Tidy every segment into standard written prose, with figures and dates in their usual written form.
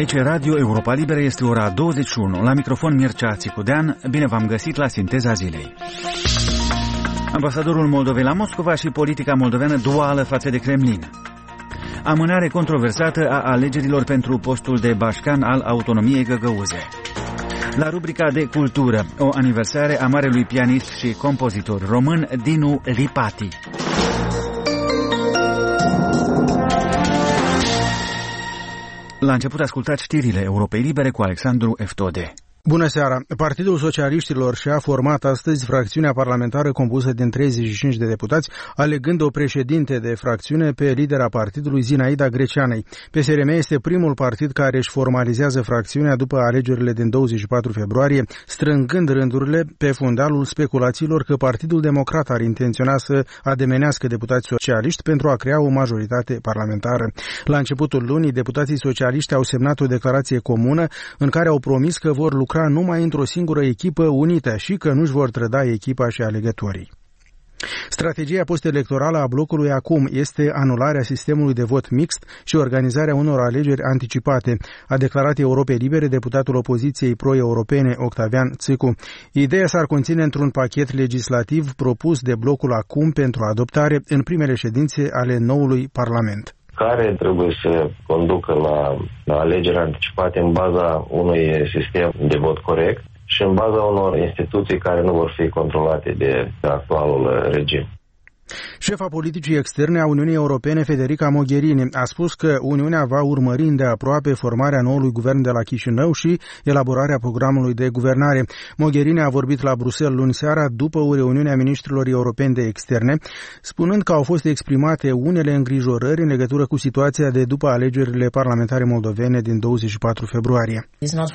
Aici Radio Europa Liberă, este ora 21. La microfon Mircea Țicudean, bine v-am găsit la Sinteza Zilei. Ambasadorul Moldovei la Moscova și politica moldoveană duală față de Kremlin. Amânare controversată a alegerilor pentru postul de bașcan al autonomiei găgăuze. La rubrica de cultură, o aniversare a marelui pianist și compozitor român Dinu Lipati. La început ascultați știrile Europei Libere cu Alexandru Eftode. Bună seara! Partidul Socialiștilor și-a format astăzi fracțiunea parlamentară compusă din 35 de deputați, alegând o președinte de fracțiune pe lidera partidului Zinaida Greceanei. PSRM este primul partid care își formalizează fracțiunea după alegerile din 24 februarie, strângând rândurile pe fundalul speculațiilor că Partidul Democrat ar intenționa să ademenească deputații socialiști pentru a crea o majoritate parlamentară. La începutul lunii, deputații socialiști au semnat o declarație comună în care au promis că vor lucra numai într-o singură echipă unită și că nu-și vor trăda echipa și alegătorii. Strategia postelectorală a blocului acum este anularea sistemului de vot mixt și organizarea unor alegeri anticipate, a declarat Europei Libere deputatul opoziției pro-europene Octavian Țicu. Ideea s-ar conține într-un pachet legislativ propus de blocul acum pentru adoptare în primele ședințe ale noului Parlament, care trebuie să conducă la alegeri anticipate în baza unui sistem de vot corect și în baza unor instituții care nu vor fi controlate de actualul regim. Șefa politicii externe a Uniunii Europene, Federica Mogherini, a spus că Uniunea va urmări îndeaproape formarea noului guvern de la Chișinău și elaborarea programului de guvernare. Mogherini a vorbit la Bruxelles luni seara după o reuniune a ministrilor europeni de externe, spunând că au fost exprimate unele îngrijorări în legătură cu situația de după alegerile parlamentare moldovene din 24 februarie.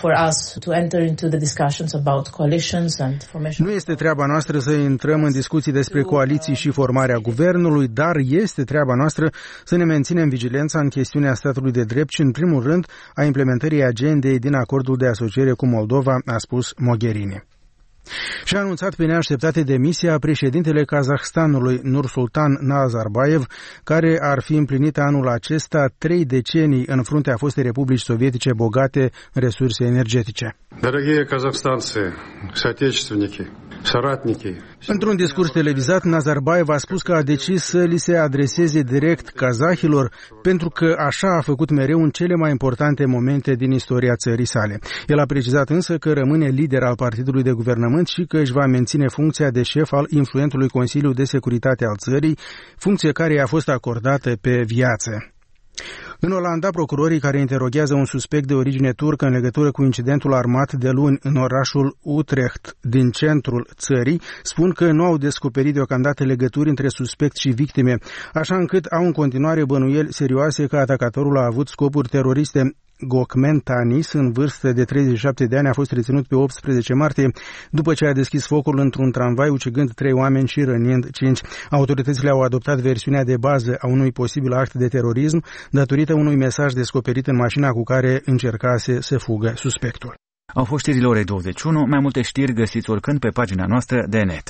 Nu este treaba noastră să intrăm în discuții despre coaliții și formarea guvernului, dar este treaba noastră să ne menținem vigilența în chestiunea statului de drept și, în primul rând, a implementării agendei din acordul de asociere cu Moldova, a spus Mogherini. Și-a anunțat pe neașteptate demisia președintele Kazahstanului, Nursultan Nazarbayev, care ar fi împlinit anul acesta 3 decenii în fruntea fostei republici sovietice bogate în resurse energetice. Dărăghie kazahstanцы, соотечественники, соратники. Într-un discurs televizat, Nazarbayev a spus că a decis să li se adreseze direct kazahilor, pentru că așa a făcut mereu în cele mai importante momente din istoria țării sale. El a precizat însă că rămâne lider al partidului de guvernământ și că își va menține funcția de șef al influentului Consiliu de Securitate al țării, funcție care i-a fost acordată pe viață. În Olanda, procurorii care interoghează un suspect de origine turcă în legătură cu incidentul armat de luni în orașul Utrecht din centrul țării spun că nu au descoperit deocamdată legături între suspect și victime, așa încât au în continuare bănuieli serioase că atacatorul a avut scopuri teroriste. Gokmen Tanis, în vârstă de 37 de ani, a fost reținut pe 18 martie după ce a deschis focul într-un tramvai, ucigând 3 oameni și rănind 5. Autoritățile au adoptat versiunea de bază a unui posibil act de terorism datorită unui mesaj descoperit în mașina cu care încercase să fugă suspectul. Au fost știrile orei 21, mai multe știri găsiți oricând pe pagina noastră de net.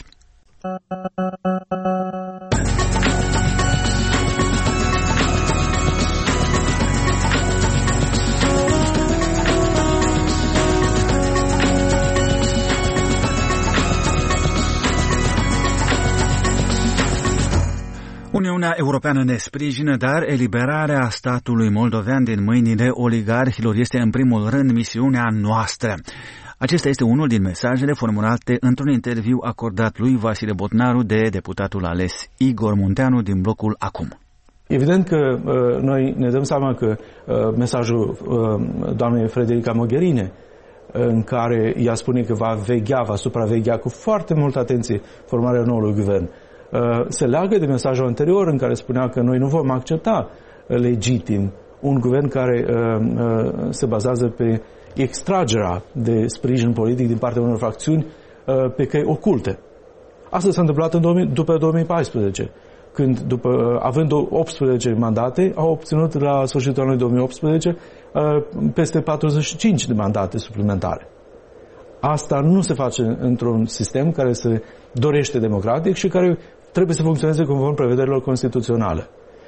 Uniunea Europeană ne sprijină, dar eliberarea statului moldovean din mâinile oligarhilor este în primul rând misiunea noastră. Acesta este unul din mesajele formulate într-un interviu acordat lui Vasile Botnaru de deputatul ales Igor Munteanu din blocul Acum. Evident că noi ne dăm seama că mesajul doamnei Federica Mogherini, în care ea spune că va supraveghea cu foarte multă atenție formarea noului guvern, se leagă de mesajul anterior în care spunea că noi nu vom accepta legitim un guvern care se bazează pe extragerea de sprijin politic din partea unor fracțiuni pe căi oculte. Asta s-a întâmplat după 2014, când, având 18 mandate, au obținut la sfârșitul anului 2018 peste 45 de mandate suplimentare. Asta nu se face într-un sistem care se dorește democratic și care trebuie să funcționeze conform prevederilor constituționale.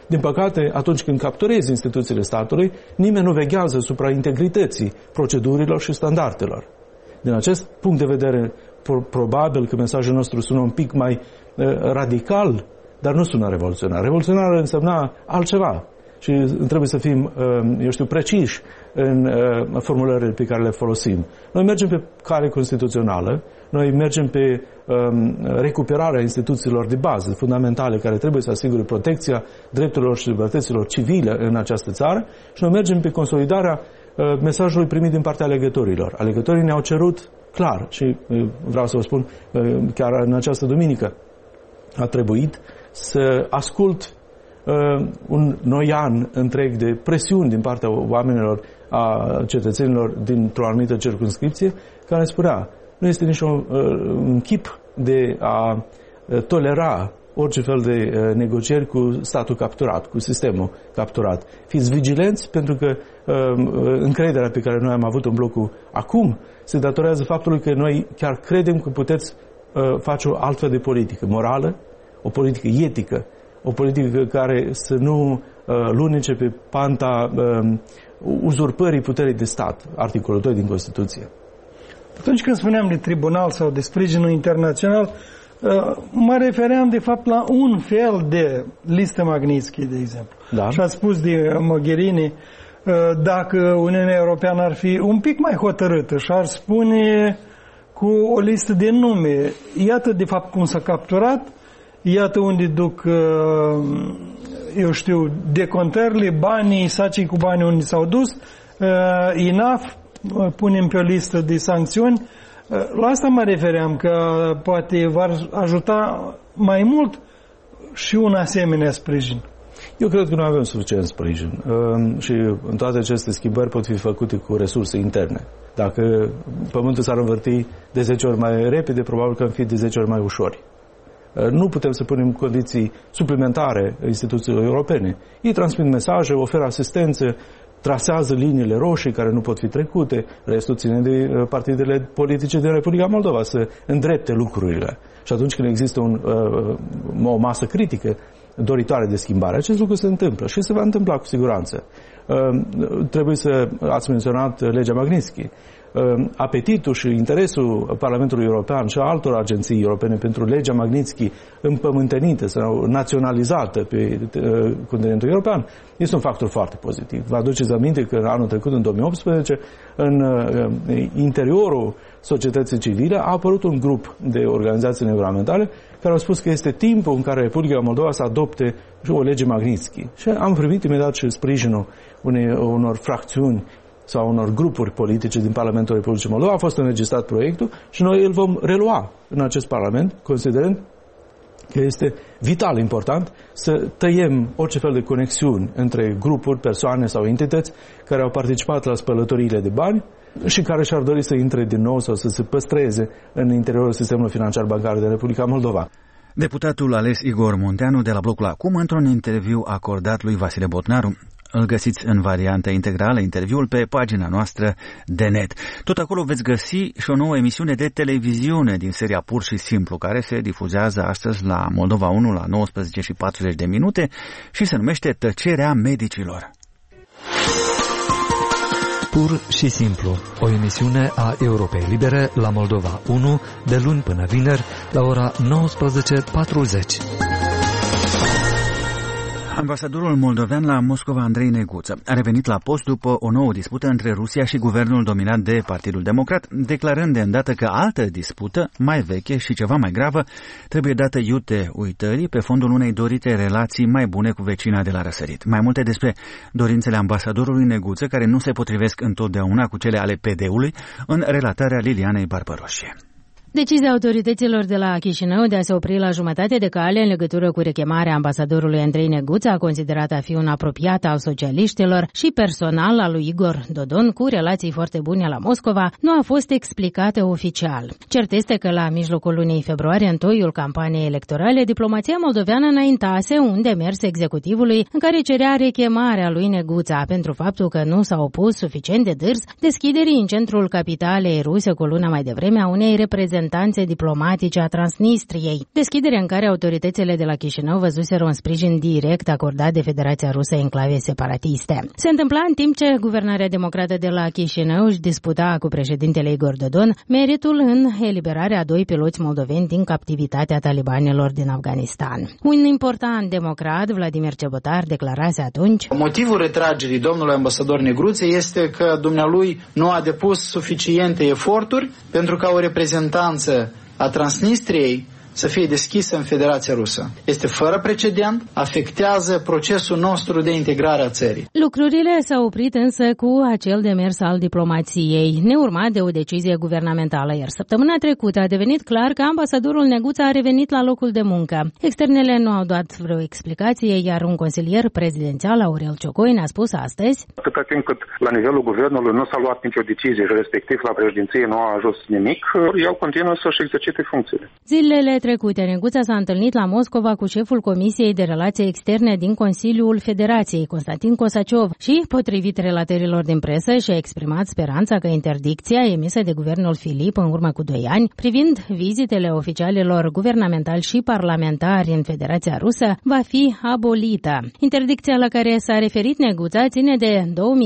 Din păcate, atunci când capturezi instituțiile statului, nimeni nu veghează asupra integrității procedurilor și standardelor. Din acest punct de vedere, probabil că mesajul nostru sună un pic mai radical, dar nu sună revoluționar. Revoluționar însemna altceva și trebuie să fim, preciși în formulările pe care le folosim. Noi mergem pe cale constituțională, noi mergem pe recuperarea instituțiilor de bază, fundamentale, care trebuie să asigure protecția drepturilor și libertăților civile în această țară și noi mergem pe consolidarea mesajului primit din partea alegătorilor. Alegătorii ne-au cerut clar și vreau să vă spun, chiar în această duminică a trebuit să ascult un noian întreg de presiuni din partea oamenilor, a cetățenilor dintr-o anumită circumscripție, care spunea, nu este niciun chip de a tolera orice fel de negocieri cu statul capturat, cu sistemul capturat. Fiți vigilenți, pentru că încrederea pe care noi am avut în blocul acum se datorează faptului că noi chiar credem că puteți face o altfel de politică morală, o politică etică, o politică care să nu lunece pe panta uzurpării puterii de stat, articolul 2 din Constituție. Atunci când spuneam de tribunal sau de sprijinul internațional, mă refeream de fapt la un fel de listă Magnitsky, de exemplu. Da. Și ați spus de Mogherini, dacă Uniunea Europeană ar fi un pic mai hotărâtă și ar spune cu o listă de nume, iată de fapt cum s-a capturat, iată unde duc, decontările, banii, sacii cu banii unde s-au dus, INAF, punem pe o listă de sancțiuni. La asta mă refeream, că poate v-ar ajuta mai mult și un asemenea sprijin. Eu cred că noi avem suficient sprijin și în toate aceste schimbări pot fi făcute cu resurse interne. Dacă pământul s-ar învârti de 10 ori mai repede, probabil că am fi de 10 ori mai ușori. Nu putem să punem condiții suplimentare instituțiilor europene. Ei transmit mesaje, oferă asistență, trasează liniile roșii care nu pot fi trecute, restul ține de partidele politice din Republica Moldova să îndrepte lucrurile. Și atunci când există o masă critică doritoare de schimbare, acest lucru se întâmplă și se va întâmpla cu siguranță. Trebuie să ați menționat legea Magnitsky. Apetitul și interesul Parlamentului European și a altor agenții europene pentru legea Magnitsky împământenită sau naționalizată pe continentul european este un factor foarte pozitiv. Vă aduceți aminte că anul trecut, în 2018, în interiorul societății civile a apărut un grup de organizații neguvernamentale care au spus că este timpul în care Republica Moldova să adopte o lege Magnitsky. Și am primit imediat și sprijinul unor fracțiuni sau unor grupuri politice din Parlamentul Republicii Moldova. A fost înregistrat proiectul și noi îl vom relua în acest Parlament, considerând că este vital important să tăiem orice fel de conexiuni între grupuri, persoane sau entități care au participat la spălătoriile de bani și care și-ar dori să intre din nou sau să se păstreze în interiorul sistemului financiar bancar de Republica Moldova. Deputatul ales Igor Munteanu de la Blocul Acum, într-un interviu acordat lui Vasile Botnaru. Îl găsiți în variantă integrală, interviul, pe pagina noastră de net. Tot acolo veți găsi și o nouă emisiune de televiziune din seria Pur și Simplu, care se difuzează astăzi la Moldova 1 la 19:40 și se numește Tăcerea medicilor. Pur și Simplu, o emisiune a Europei Libere la Moldova 1 de luni până vineri la ora 19:40. Ambasadorul moldovean la Moscova, Andrei Neguță, a revenit la post după o nouă dispută între Rusia și guvernul dominat de Partidul Democrat, declarând de îndată că altă dispută, mai veche și ceva mai gravă, trebuie dată iute uitării pe fondul unei dorite relații mai bune cu vecina de la răsărit. Mai multe despre dorințele ambasadorului Neguță, care nu se potrivesc întotdeauna cu cele ale PD-ului, în relatarea Lilianei Barbaroșie. Decizia autorităților de la Chișinău de a se opri la jumătate de cale în legătură cu rechemarea ambasadorului Andrei Neguță, considerat a fi un apropiat al socialiștilor și personal al lui Igor Dodon, cu relații foarte bune la Moscova, nu a fost explicată oficial. Cert este că la mijlocul lunii februarie, în toiul campaniei electorale, diplomația moldoveană înaintase un demers executivului în care cerea rechemarea lui Neguță pentru faptul că nu s-a opus suficient de dârs deschiderii în centrul capitalei ruse cu luna mai devreme a unei reprezentări reprezentanțe diplomatice a Transnistriei, deschidere în care autoritățile de la Chișinău văzuseră un sprijin direct acordat de Federația Rusă enclave separatiste. Se întâmpla în timp ce Guvernarea Democrată de la Chișinău își disputa cu președintele Igor Dodon meritul în eliberarea a 2 piloți moldoveni din captivitatea talibanilor din Afganistan. Un important democrat, Vladimir Cebotar, declarase atunci: motivul retragerii domnului ambasador Negruță este că dumnealui nu a depus suficiente eforturi pentru ca o reprezentanță a Transnistriei să fie deschisă în Federația Rusă. Este fără precedent, afectează procesul nostru de integrare a țării. Lucrurile s-au oprit însă cu acel demers al diplomației, neurmat de o decizie guvernamentală, iar săptămâna trecută a devenit clar că ambasadorul Neguța a revenit la locul de muncă. Externele nu au dat vreo explicație, iar un consilier prezidențial, Aurel Ciocoi, ne-a spus astăzi: atâta timp cât la nivelul guvernului nu s-a luat nicio decizie și respectiv la președinție nu a ajuns nimic, el continuă să-și exercite funcțiile. Zilele trecute, Neguța s-a întâlnit la Moscova cu șeful Comisiei de Relații Externe din Consiliul Federației, Constantin Kosaciov, și, potrivit relatărilor din presă, și-a exprimat speranța că interdicția emisă de guvernul Filip în urmă cu 2 ani, privind vizitele oficialilor guvernamentali și parlamentari în Federația Rusă, va fi abolită. Interdicția la care s-a referit Neguța ține de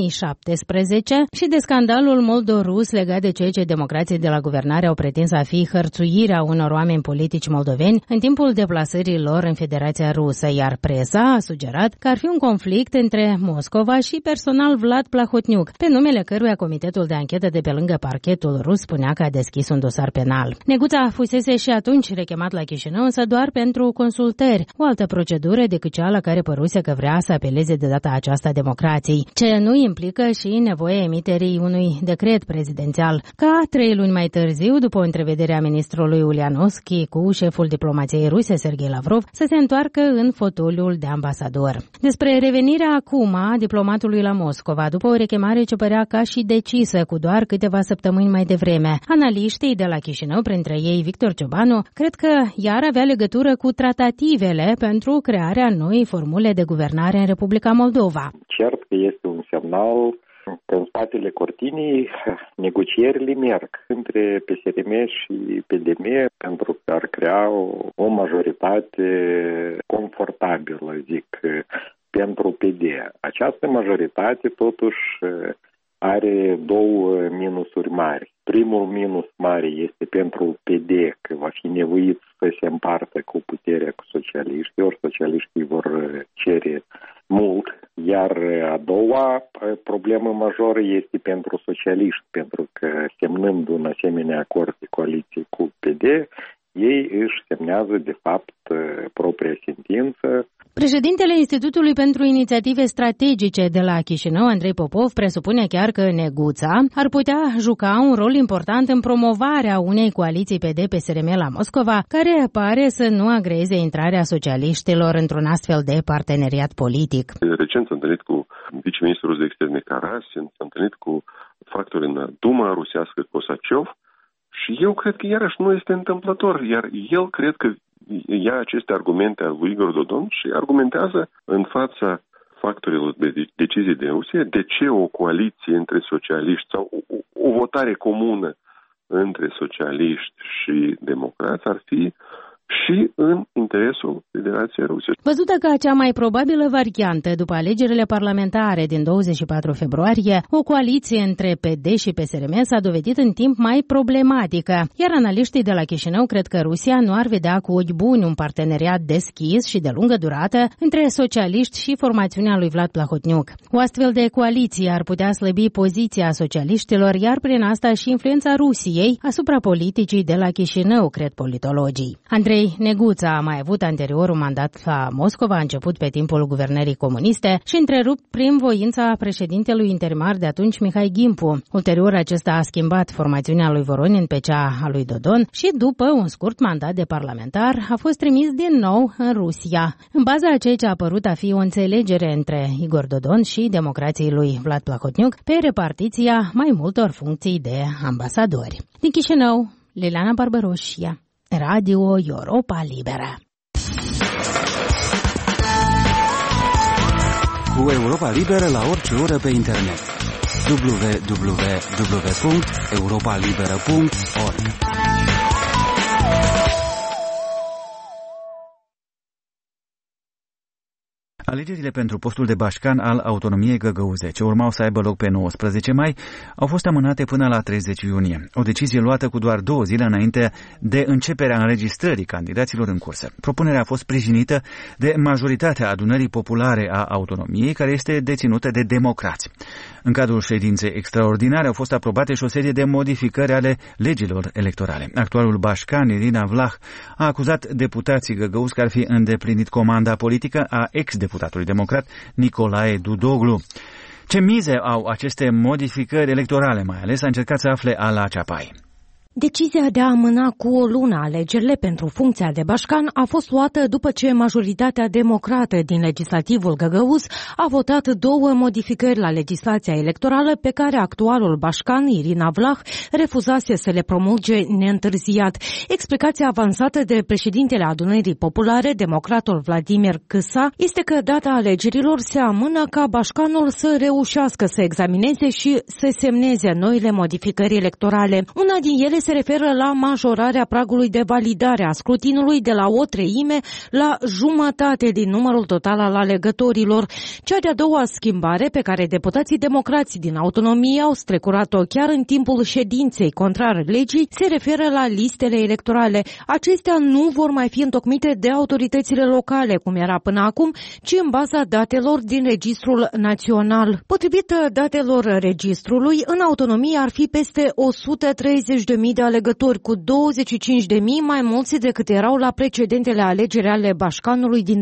2017 și de scandalul moldorus legat de ceea ce democrații de la guvernare au pretins a fi hărțuirea unor oameni politici moldoveni în timpul deplasării lor în Federația Rusă, iar presa a sugerat că ar fi un conflict între Moscova și personal Vlad Plahotniuc, pe numele căruia Comitetul de Anchetă de pe lângă parchetul rus spunea că a deschis un dosar penal. Neguța fusese și atunci rechemat la Chișinău, însă doar pentru consultări, o altă procedură decât cea la care păruse că vrea să apeleze de data aceasta democrații, ce nu implică și nevoia emiterii unui decret prezidențial, ca 3 luni mai târziu, după o întrevedere a ministrului Ulianovski cu șeful diplomației ruse, Sergei Lavrov, să se întoarcă în fotoliul de ambasador. Despre revenirea acum a diplomatului la Moscova, după o rechemare ce părea ca și decisă cu doar câteva săptămâni mai devreme, analiștii de la Chișinău, printre ei Victor Ciobanu, cred că iar avea legătură cu tratativele pentru crearea noii formule de guvernare în Republica Moldova. Cert că este un semnal că în spatele cortinii negocierile merg între PSRM și PDM pentru că ar crea o majoritate confortabilă, zic, pentru PD. Această majoritate totuși are 2 minusuri mari. Primul minus mare este pentru PD, că va fi nevoit să se împartă cu puterea cu socialiștii, ori socialiștii vor cere mult, iar a doua problemă majoră este pentru socialiști, pentru că semnând un asemenea acord de coaliție cu PD, ei își semnează de fapt propria sentință. Președintele Institutului pentru Inițiative Strategice de la Chișinău, Andrei Popov, presupune chiar că Neguța ar putea juca un rol important în promovarea unei coaliții PD-PSRM la Moscova, care pare să nu agreze intrarea socialiștilor într-un astfel de parteneriat politic. Recent s-a întâlnit cu viceministrul de externe Karasin, s-a întâlnit cu factori în Duma rusească Kosaciov și eu cred că iarăși nu este întâmplător, iar el cred că ia aceste argumente al lui Igor Dodon și argumentează în fața factorilor de decizie de Rusia de ce o coaliție între socialiști sau o votare comună între socialiști și democrați ar fi și în interesul Federației Ruse. Văzută ca cea mai probabilă variantă după alegerile parlamentare din 24 februarie, o coaliție între PD și PSRM s-a dovedit în timp mai problematică, iar analiștii de la Chișinău cred că Rusia nu ar vedea cu ochi buni un parteneriat deschis și de lungă durată între socialiști și formațiunea lui Vlad Plahotniuc. O astfel de coaliție ar putea slăbi poziția socialiștilor, iar prin asta și influența Rusiei asupra politicii de la Chișinău, cred politologii. Andrei Neguța a mai avut anterior un mandat la Moscova, a început pe timpul guvernării comuniste și întrerupt prin voința președintelui interimar de atunci, Mihai Gimpu. Ulterior, acesta a schimbat formațiunea lui Voronin pe cea a lui Dodon și, după un scurt mandat de parlamentar, a fost trimis din nou în Rusia, în baza a ceea ce a apărut a fi o înțelegere între Igor Dodon și democrații lui Vlad Plahotniuc pe repartiția mai multor funcții de ambasadori. Din Chișinău, Liliana Barbaroșia, Radio Europa Liberă. Cu Europa Liberă la orice oră pe internet. www.europalibera.org Alegerile pentru postul de bașcan al autonomiei Găgăuze, ce urmau să aibă loc pe 19 mai, au fost amânate până la 30 iunie. O decizie luată cu doar 2 zile înainte de începerea înregistrării candidaților în cursă. Propunerea a fost sprijinită de majoritatea adunării populare a autonomiei, care este deținută de democrați. În cadrul ședinței extraordinare au fost aprobate și o serie de modificări ale legilor electorale. Actualul bașcan Irina Vlah a acuzat deputații găgăuzi că ar fi îndeplinit comanda politică a ex-deputatului democrat Nicolae Dudoglu. Ce mize au aceste modificări electorale, mai ales a încercat să afle Ala Ceapai. Decizia de a amâna cu o lună alegerile pentru funcția de bașcan a fost luată după ce majoritatea democrată din legislativul găgăuz a votat 2 modificări la legislația electorală pe care actualul bașcan Irina Vlah refuzase să le promulge neîntârziat. Explicația avansată de președintele Adunării Populare, democratul Vladimir Câsa, este că data alegerilor se amână ca bașcanul să reușească să examineze și să semneze noile modificări electorale. Una din ele se referă la majorarea pragului de validare a scrutinului de la 1/3 la jumătate din numărul total al alegătorilor. Cea de-a doua schimbare pe care deputații democrați din autonomie au strecurat-o chiar în timpul ședinței contrar legii se referă la listele electorale. Acestea nu vor mai fi întocmite de autoritățile locale, cum era până acum, ci în baza datelor din Registrul Național. Potrivit datelor registrului, în autonomie ar fi peste 130.000 de alegători, cu 25.000 mai mulți decât erau la precedentele alegeri ale bașcanului din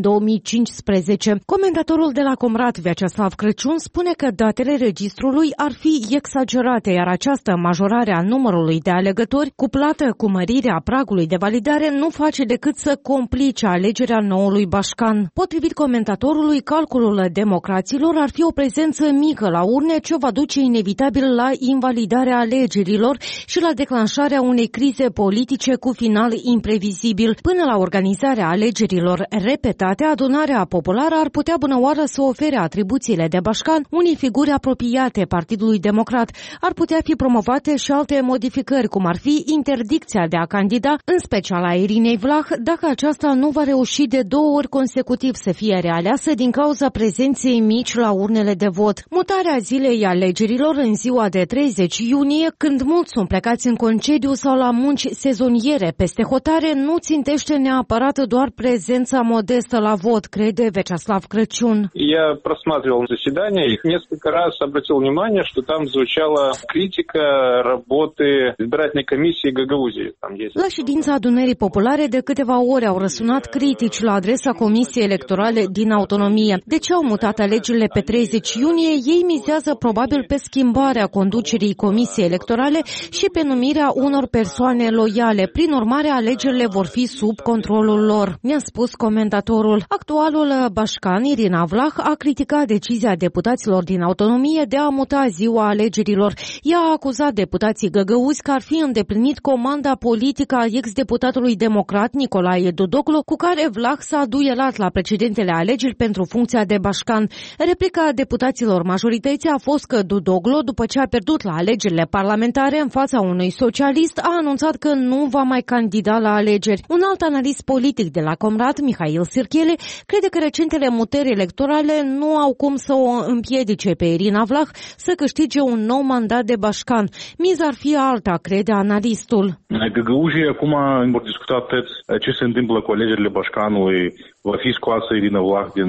2015. Comentatorul de la Comrat, Vyacheslav Crăciun, spune că datele registrului ar fi exagerate, iar această majorare a numărului de alegători, cuplată cu mărirea pragului de validare, nu face decât să complice alegerea noului bașcan. Potrivit comentatorului, calculul democraților ar fi o prezență mică la urne, ce va duce inevitabil la invalidarea alegerilor și la declanșarea unei crize politice cu final imprevizibil. Până la organizarea alegerilor repetate, adunarea populară ar putea bunăoară să ofere atribuțiile de bașcan unei figuri apropiate Partidului Democrat. Ar putea fi promovate și alte modificări, cum ar fi interdicția de a candida, în special a Irinei Vlah, dacă aceasta nu va reuși de 2 ori consecutiv să fie realeasă din cauza prezenței mici la urnele de vot. Mutarea zilei alegerilor în ziua de 30 iunie, când mulți sunt plecați în concediu sau la munci sezoniere peste hotare, nu țintește neapărat doar prezența modestă la vot, crede Vyacheslav Crăciun. Я просматривал заседание и несколько раз обратил внимание, что там звучала критика работы избирательной комиссии Гагаузии. La ședința Adunării Populare de câteva ore au răsunat critici la adresa Comisiei Electorale din autonomie. De ce au mutat alegerile pe 30 iunie? Ei mizează probabil pe schimbarea conducerii Comisiei Electorale și pe numirea unor persoane loiale. Prin urmare, alegerile vor fi sub controlul lor, mi-a spus comentatorul. Actualul bașcan Irina Vlah a criticat decizia deputaților din autonomie de a muta ziua alegerilor. Ea a acuzat deputații găgăuzi că ar fi îndeplinit comanda politică a ex-deputatului democrat Nicolae Dudoglu, cu care Vlah s-a duelat la precedentele alegeri pentru funcția de bașcan. Replica deputaților majorității a fost că Dudoglu, după ce a pierdut la alegerile parlamentare în fața unui socialist, a anunțat că nu va mai candida la alegeri. Un alt analist politic de la Comrat, Mihail Sirchele, crede că recentele mutări electorale nu au cum să o împiedice pe Irina Vlah să câștige un nou mandat de bașcan. Miza ar fi alta, crede analistul. Găgăuzii acum vor discuta ce se întâmplă cu alegerile bașcanului. Va fi scoasă Irina Vlah din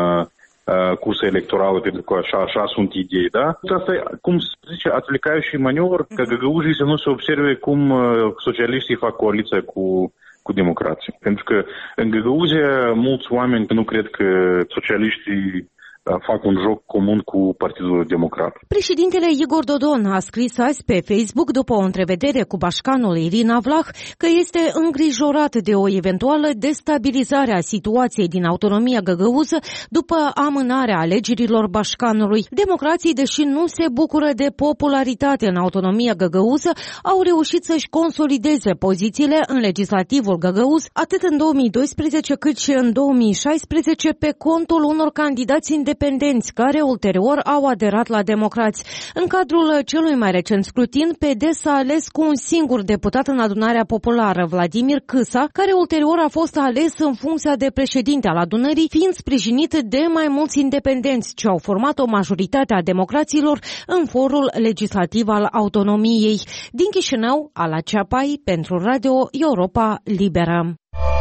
cursa electorală, pentru că așa sunt idei, da? Asta e, cum se zice, atlicare și manevr, ca găgăuzii să nu se observe cum socialiștii fac coaliția cu democrații. Pentru că în Găgăuzia mulți oameni nu cred că socialiștii fac un joc comun cu Partidul Democrat. Președintele Igor Dodon a scris azi pe Facebook, după o întrevedere cu bașcanul Irina Vlah, că este îngrijorat de o eventuală destabilizare a situației din autonomia găgăuză după amânarea alegerilor bașcanului. Democrații, deși nu se bucură de popularitate în autonomia găgăuză, au reușit să-și consolideze pozițiile în legislativul găgăuz, atât în 2012 cât și în 2016, pe contul unor candidați independenți independenți, care ulterior au aderat la democrați. În cadrul celui mai recent scrutin, PD s-a ales cu un singur deputat în adunarea populară, Vladimir Câsa, care ulterior a fost ales în funcția de președinte al adunării, fiind sprijinit de mai mulți independenți, ce au format o majoritate a democraților în forul legislativ al autonomiei. Din Chișinău, Ala Ceapai, pentru Radio Europa Liberă.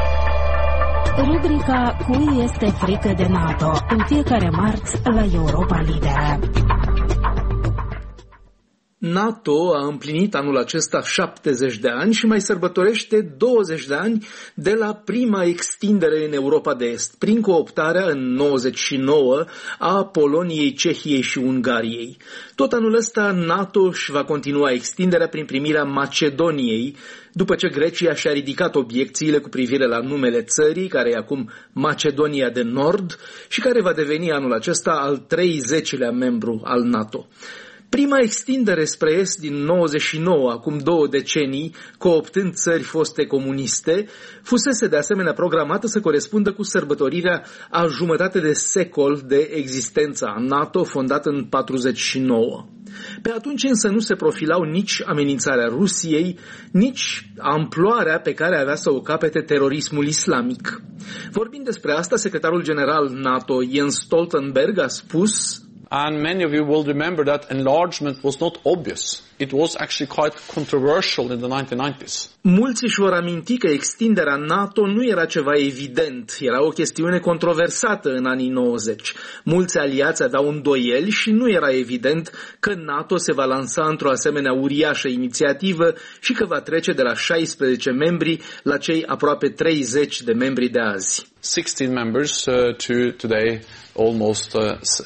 Rubrica Cui este frică de NATO, în fiecare marți la Europa Liberă. NATO a împlinit anul acesta 70 de ani și mai sărbătorește 20 de ani de la prima extindere în Europa de Est, prin cooptarea în 99 a Poloniei, Cehiei și Ungariei. Tot anul ăsta NATO își va continua extinderea prin primirea Macedoniei, după ce Grecia și-a ridicat obiecțiile cu privire la numele țării, care e acum Macedonia de Nord și care va deveni anul acesta al 30-lea membru al NATO. Prima extindere spre est din 99, acum 2 decenii, cooptând țări foste comuniste, fusese de asemenea programată să corespundă cu sărbătorirea a jumătate de secol de existența a NATO, fondată în 49. Pe atunci însă nu se profilau nici amenințarea Rusiei, nici amploarea pe care avea să o capete terorismul islamic. Vorbind despre asta, secretarul general NATO Jens Stoltenberg a spus: And many of you will remember that enlargement was not obvious. It was actually quite controversial in the 1990s. Mulți își vor aminti că extinderea NATO nu era ceva evident, era o chestiune controversată în anii 90. Mulți aliați aveau îndoieli și nu era evident că NATO se va lansa într-o asemenea uriașă inițiativă și că va trece de la 16 membri la cei aproape 30 de membri de azi. 16 members to today almost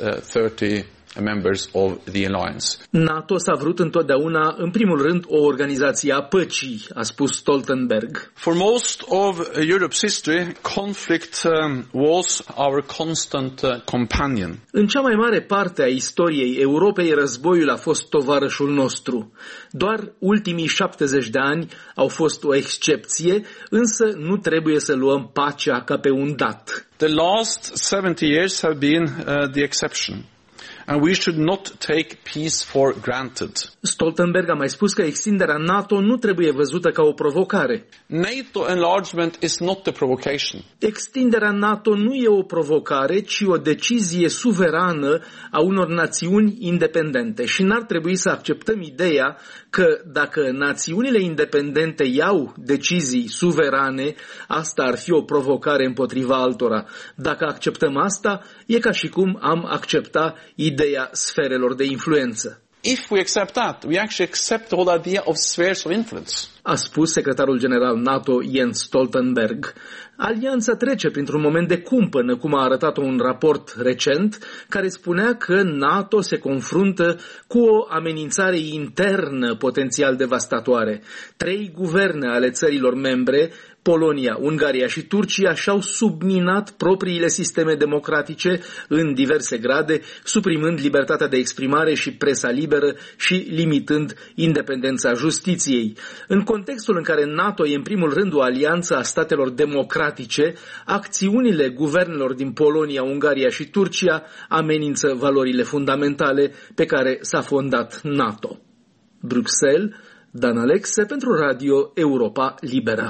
30 members of the alliance. NATO s-a vrut întotdeauna, în primul rând, o organizație a păcii, a spus Stoltenberg. For most of Europe's history, conflict was our constant companion. În cea mai mare parte a istoriei Europei, războiul a fost tovarășul nostru. Doar ultimii 70 de ani au fost o excepție, însă nu trebuie să luăm pacea ca pe un dat. The last 70 years have been the exception. And we should not take peace for granted. Stoltenberg a mai spus că extinderea NATO nu trebuie văzută ca o provocare. NATO enlargement is not a provocation. Extinderea NATO nu e o provocare, ci o decizie suverană a unor națiuni independente și n-ar trebui să acceptăm ideea că dacă națiunile independente iau decizii suverane, asta ar fi o provocare împotriva altora. Dacă acceptăm asta, e ca și cum am accepta ideea sferelor de influență. If we accept that, we actually accept the whole idea of spheres of influence. A spus secretarul general NATO Jens Stoltenberg. Alianța trece printr-un moment de cumpănă, cum a arătat un raport recent, care spunea că NATO se confruntă cu o amenințare internă potențial devastatoare. 3 guverne ale țărilor membre, Polonia, Ungaria și Turcia, și-au subminat propriile sisteme democratice în diverse grade, suprimând libertatea de exprimare și presa liberă și limitând independența justiției. În contextul în care NATO e în primul rând o alianță a statelor democratice, acțiunile guvernelor din Polonia, Ungaria și Turcia amenință valorile fundamentale pe care s-a fondat NATO. Bruxelles, Dan Alexe pentru Radio Europa Liberă.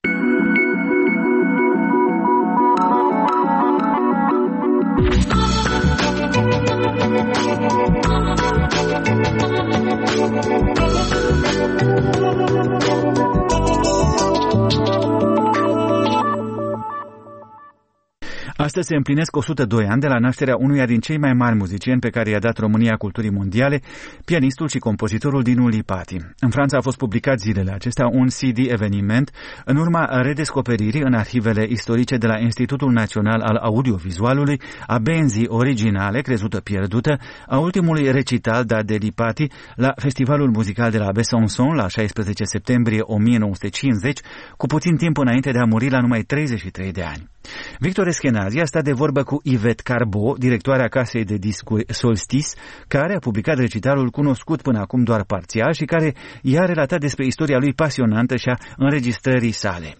Astăzi se împlinesc 102 ani de la nașterea unuia din cei mai mari muzicieni pe care i-a dat România culturii mondiale, pianistul și compozitorul Dinu Lipati. În Franța a fost publicat zilele acestea un CD eveniment în urma redescoperirii în arhivele istorice de la Institutul Național al Audiovizualului a benzii originale crezută pierdută a ultimului recital dat de Lipati la Festivalul Muzical de la Besançon la 16 septembrie 1950, cu puțin timp înainte de a muri la numai 33 de ani. Victor Eschenazi a stat de vorbă cu Yvette Carbo, directoarea casei de discuri Solstice, care a publicat recitalul cunoscut până acum doar parțial și care i-a relatat despre istoria lui pasionantă și a înregistrării sale.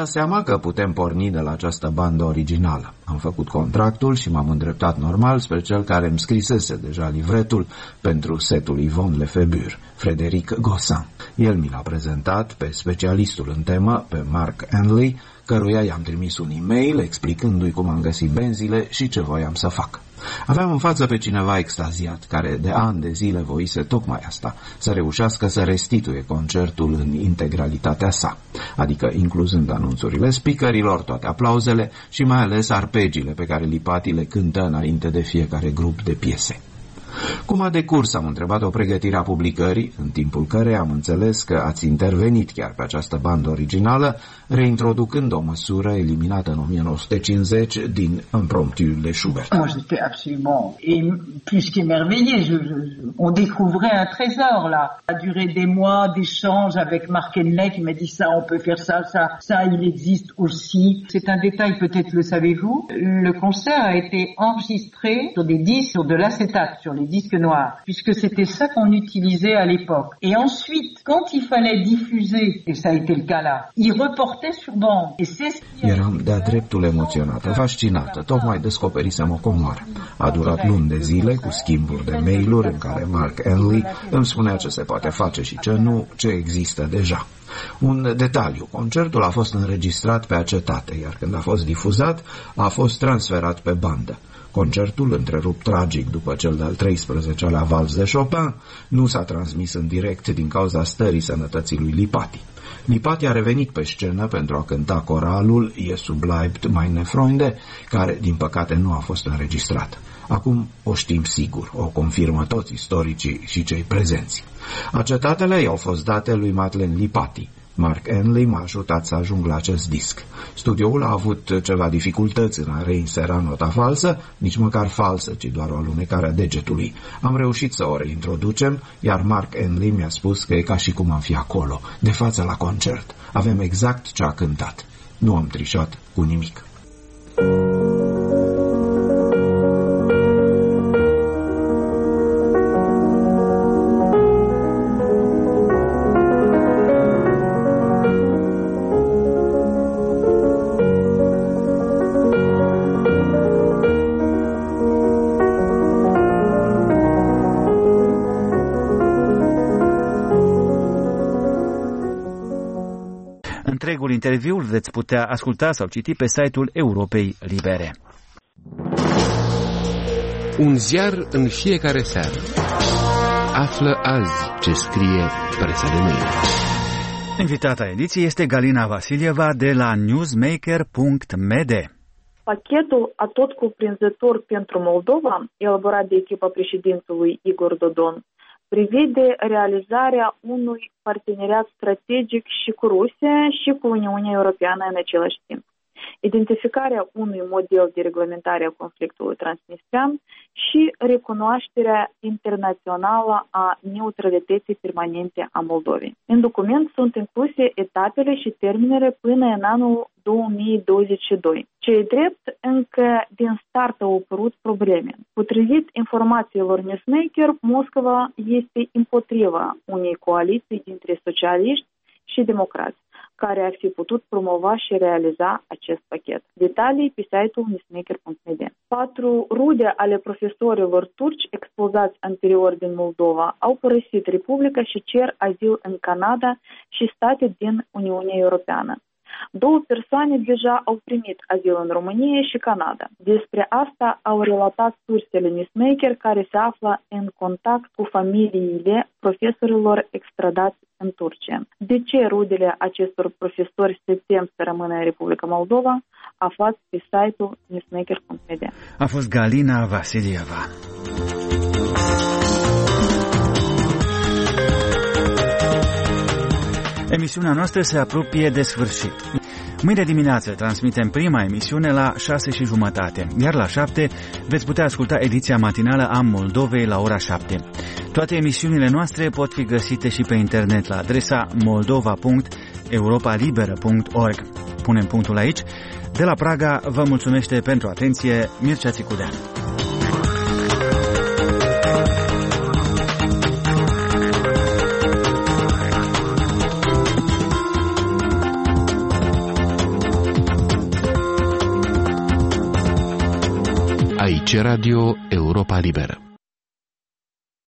dat seama că putem porni de la această bandă originală. Am făcut contractul și m-am îndreptat normal spre cel care îmi scrisese deja livretul pentru setul Yvonne Lefebvre, Frédéric Gossin. El mi l-a prezentat pe specialistul în temă, pe Mark Henley, căruia i-am trimis un e-mail explicându-i cum am găsit benzile și ce voiam să fac. Aveam în față pe cineva extaziat, care de ani de zile voise tocmai asta, să reușească să restituie concertul în integralitatea sa, adică incluzând anunțurile speakerilor, toate aplauzele și mai ales arpegiile pe care Lipati le cântă înainte de fiecare grup de piese. Cum a decurs, am întrebat o pregătire a publicării, în timpul căreia am înțeles că ați intervenit chiar pe această bandă originală, reintroducând o măsură eliminată în 1950 din Imprompturile Schubert. Moi, j'étais absolument plus qu'émerveillé. On découvrait un trésor, là. Ça a duré des mois d'échanges avec Mark Henley qui m'a dit ça, on peut faire ça, ça, il existe aussi. C'est un détail, peut-être le savez-vous. Le concert a été enregistré sur des disques, sur de l'acétate, sur les disques noirs, puisque c'était ça qu'on utilisait à l'époque. Et ensuite, quand il fallait diffuser, et ça a été le cas là, il reportait sur bande. Et c'est ce qui Eram de-a dreptul emoționată, fascinată, tocmai descoperisem o comoară. A durat luni de zile cu schimburi de mail-uri în care Mark Henley îmi spunea ce se poate face și ce nu, ce există deja. Un detaliu, concertul a fost înregistrat pe acetate, iar când a fost difuzat, a fost transferat pe bandă. Concertul, întrerupt tragic după cel de-al 13-lea vals de Chopin, nu s-a transmis în direct din cauza stării sănătății lui Lipati. Lipati a revenit pe scenă pentru a cânta coralul Jesu bleibt meine Freunde, care, din păcate, nu a fost înregistrat. Acum o știm sigur, o confirmă toți istoricii și cei prezenți. Acetatele i-au fost date lui Madeleine Lipati. Mark Henley m-a ajutat să ajung la acest disc. Studioul a avut ceva dificultăți în a reinsera nota falsă, nici măcar falsă, ci doar o alunecare a degetului. Am reușit să o reintroducem, iar Mark Henley mi-a spus că e ca și cum am fi acolo, de față la concert. Avem exact ce a cântat. Nu am trișat cu nimic. Întregul interviu îl veți putea asculta sau citi pe site-ul Europei Libere. Un ziar în fiecare seară. Află azi ce scrie presa de mâine. Invitata ediției este Galina Vasilieva de la newsmaker.md. Pachetul atot cuprinzător pentru Moldova, elaborat de echipa președintelui Igor Dodon, prevede realizarea unui parteneriat strategic și cu Rusia și cu Uniunea Europeană în același timp. Identificarea unui model de reglementare a conflictului transnistrian și recunoașterea internațională a neutralității permanente a Moldovei. În document sunt incluse etapele și termenele până în anul 2022. Ce-i drept, încă din start au apărut probleme. Potrivit informațiilor Newsmaker, Moscova este împotriva unei coaliții dintre socialiști și democrați, care ar fi putut promova și realiza acest pachet. Detalii pe site-ul newsmaker.md. 4 rude ale profesorilor turci expulzați anterior din Moldova au părăsit Republica și cer azil în Canada și state din Uniunea Europeană. 2 persoane deja au primit azil în România și Canada. Despre asta au relatat sursele Newsmaker, care se află în contact cu familiile profesorilor extradați în Turcia. De ce rudele acestor profesori se tem să rămână în Republica Moldova? Aflați pe site-ul newsmaker.md. A fost Galina Vasilieva. Emisiunea noastră se apropie de sfârșit. Mâine dimineață transmitem prima emisiune la 6:30, iar la 7 veți putea asculta ediția matinală a Moldovei la ora 7. Toate emisiunile noastre pot fi găsite și pe internet la adresa moldova.europalibera.org. Punem punctul aici. De la Praga vă mulțumește pentru atenție Mircea Țicudean. Aici Radio Europa Liberă.